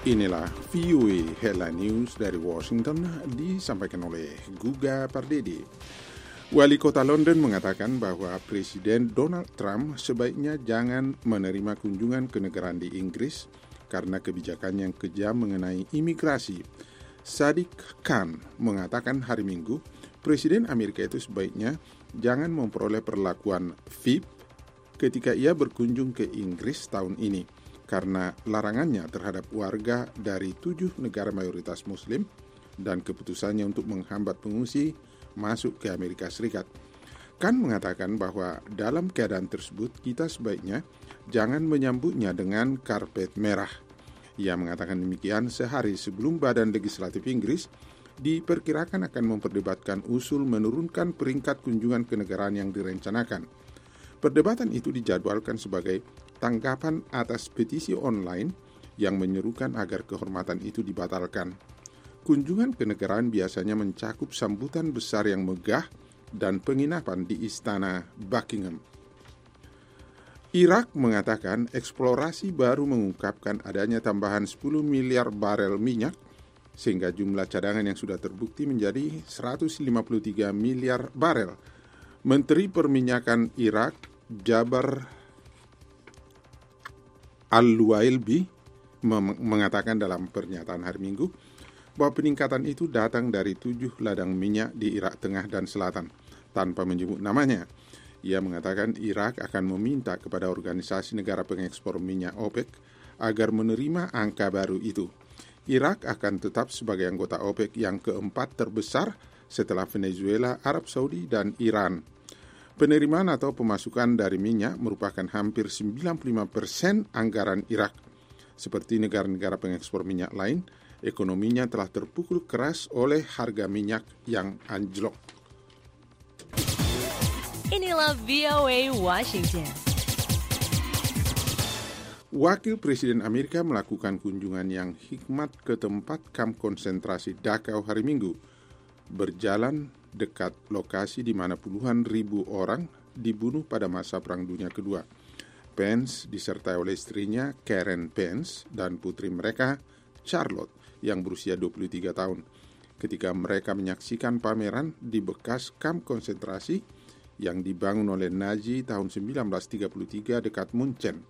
Inilah VOA Headline News dari Washington disampaikan oleh Guga Pardede. Wali kota London mengatakan bahwa Presiden Donald Trump sebaiknya jangan menerima kunjungan kenegaraan di Inggris karena kebijakan yang kejam mengenai imigrasi. Sadiq Khan mengatakan hari Minggu, Presiden Amerika itu sebaiknya jangan memperoleh perlakuan VIP ketika ia berkunjung ke Inggris tahun ini, karena larangannya terhadap warga dari 7 negara mayoritas Muslim dan keputusannya untuk menghambat pengungsi masuk ke Amerika Serikat. Khan mengatakan bahwa dalam keadaan tersebut kita sebaiknya jangan menyambutnya dengan karpet merah. Ia mengatakan demikian sehari sebelum Badan Legislatif Inggris diperkirakan akan memperdebatkan usul menurunkan peringkat kunjungan kenegaraan yang direncanakan. Perdebatan itu dijadwalkan sebagai tanggapan atas petisi online yang menyerukan agar kehormatan itu dibatalkan. Kunjungan kenegaraan biasanya mencakup sambutan besar yang megah dan penginapan di Istana Buckingham. Irak mengatakan eksplorasi baru mengungkapkan adanya tambahan 10 miliar barel minyak, sehingga jumlah cadangan yang sudah terbukti menjadi 153 miliar barel. Menteri Perminyakan Irak, Jabar Al-Luailbi, mengatakan dalam pernyataan hari Minggu bahwa peningkatan itu datang dari 7 ladang minyak di Irak Tengah dan Selatan, tanpa menyebut namanya. Ia mengatakan Irak akan meminta kepada organisasi negara pengekspor minyak OPEC agar menerima angka baru itu. Irak akan tetap sebagai anggota OPEC yang keempat terbesar setelah Venezuela, Arab Saudi, dan Iran. Penerimaan atau pemasukan dari minyak merupakan hampir 95% anggaran Irak. Seperti negara-negara pengekspor minyak lain, ekonominya telah terpukul keras oleh harga minyak yang anjlok. Inilah VOA Washington. Wakil Presiden Amerika melakukan kunjungan yang hikmat ke tempat kamp konsentrasi Dachau hari Minggu, berjalan dekat lokasi di mana puluhan ribu orang dibunuh pada masa Perang Dunia Kedua. Pence disertai oleh istrinya Karen Pence dan putri mereka Charlotte yang berusia 23 tahun ketika mereka menyaksikan pameran di bekas kamp konsentrasi yang dibangun oleh Nazi tahun 1933 dekat Munchen.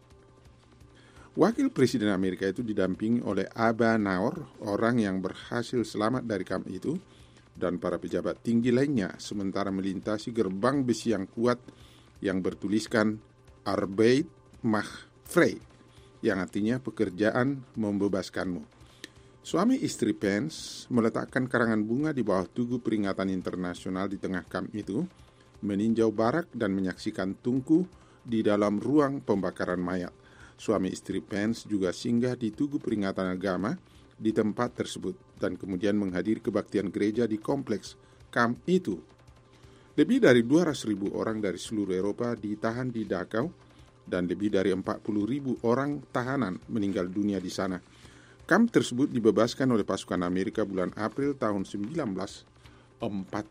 Wakil Presiden Amerika itu didampingi oleh Aba Naor, orang yang berhasil selamat dari kamp itu, dan para pejabat tinggi lainnya, sementara melintasi gerbang besi yang kuat yang bertuliskan Arbeit macht frei, yang artinya pekerjaan membebaskanmu. Suami istri Pence meletakkan karangan bunga di bawah tugu peringatan internasional di tengah kamp itu, meninjau barak dan menyaksikan tungku di dalam ruang pembakaran mayat. Suami istri Pence juga singgah di tugu peringatan agama di tempat tersebut dan kemudian menghadiri kebaktian gereja di kompleks kamp itu. Lebih dari 200.000 orang dari seluruh Eropa ditahan di Dachau dan lebih dari 40.000 orang tahanan meninggal dunia di sana. Kamp tersebut dibebaskan oleh pasukan Amerika bulan April tahun 1945.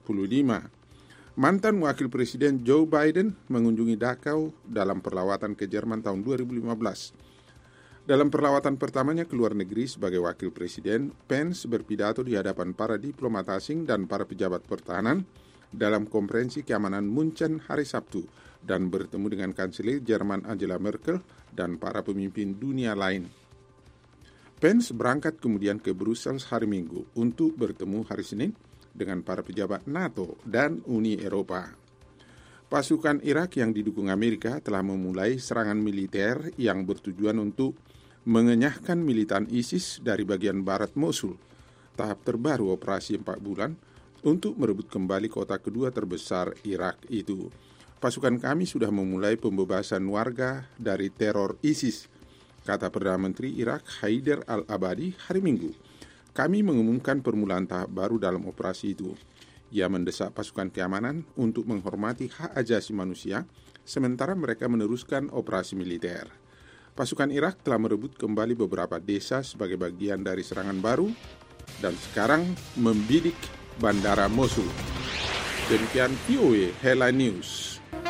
Mantan Wakil Presiden Joe Biden mengunjungi Dachau dalam perlawatan ke Jerman tahun 2015. Dalam perlawatan pertamanya ke luar negeri sebagai Wakil Presiden, Pence berpidato di hadapan para diplomat asing dan para pejabat pertahanan dalam konferensi keamanan Munchen hari Sabtu dan bertemu dengan Kanselir Jerman Angela Merkel dan para pemimpin dunia lain. Pence berangkat kemudian ke Brussels hari Minggu untuk bertemu hari Senin dengan para pejabat NATO dan Uni Eropa. Pasukan Irak yang didukung Amerika telah memulai serangan militer yang bertujuan untuk mengenyahkan militan ISIS dari bagian barat Mosul, tahap terbaru operasi 4 bulan untuk merebut kembali kota kedua terbesar Irak itu. Pasukan kami sudah memulai pembebasan warga dari teror ISIS, kata Perdana Menteri Irak Haider al-Abadi hari Minggu. Kami mengumumkan permulaan tahap baru dalam operasi itu. Ia mendesak pasukan keamanan untuk menghormati hak asasi manusia, sementara mereka meneruskan operasi militer. Pasukan Irak telah merebut kembali beberapa desa sebagai bagian dari serangan baru dan sekarang membidik bandara Mosul. Demikian VOA Headline News.